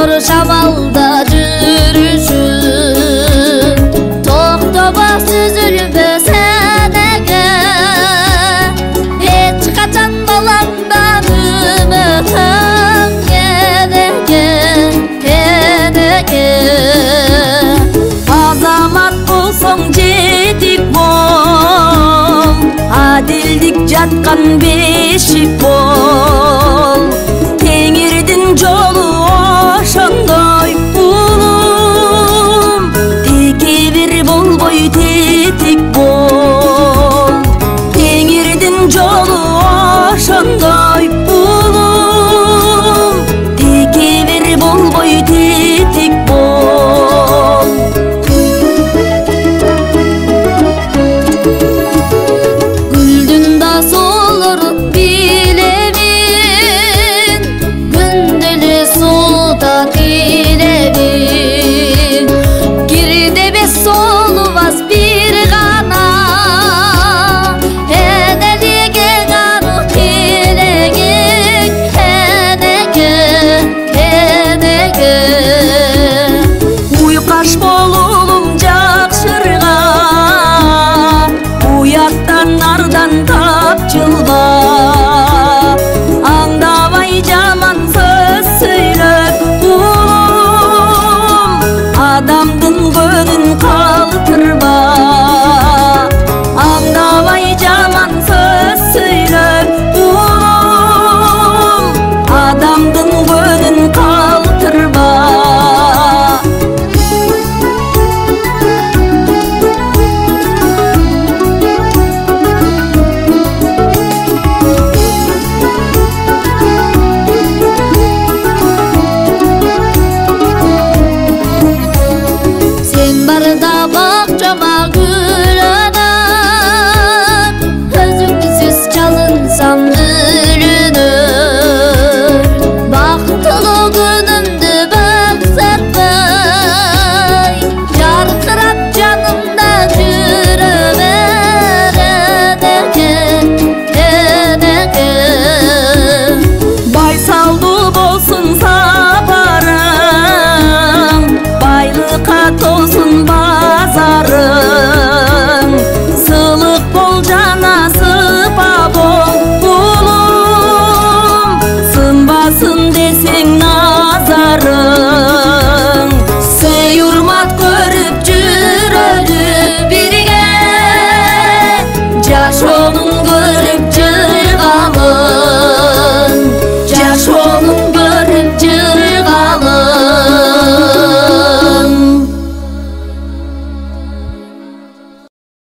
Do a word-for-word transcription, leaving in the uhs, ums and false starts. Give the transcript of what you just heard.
Zor şamalda жүрүшүн токтоба сүзүлбөсөн эгер эч качан баламдан үмүтүм кенеге кенеге азамат болсоң жетик бол адилдик жаткан бешик бол теңирдин жолу ошондой улум тике бир болбой тетик бол теңирдин жолу ошондой улум тике бир болбой тетик бол гүлдүн да солору билебин күндө эле суута тилебин кирде бес солубас бир гана энелигең анық тилегең энеге энеге уйкаш болулум жакшырга уяттан нардан тапчылба аңдабай жаман сөз сөйлөп улум адамдын көнүн калтырба аңдабай жаман сөз сөйлөп улум адамдын көнүн калтырба Sen barda bakçama gülönür Özüngsüz çalınsam bürünür Baktılı günümdü baksakmay Jarkırat canımda jüröver enege enege Baysaldı bolsun sabarım Baylıka tolsun bazarın Sılık bol cana sıpa bol ulum Sınbasın deseng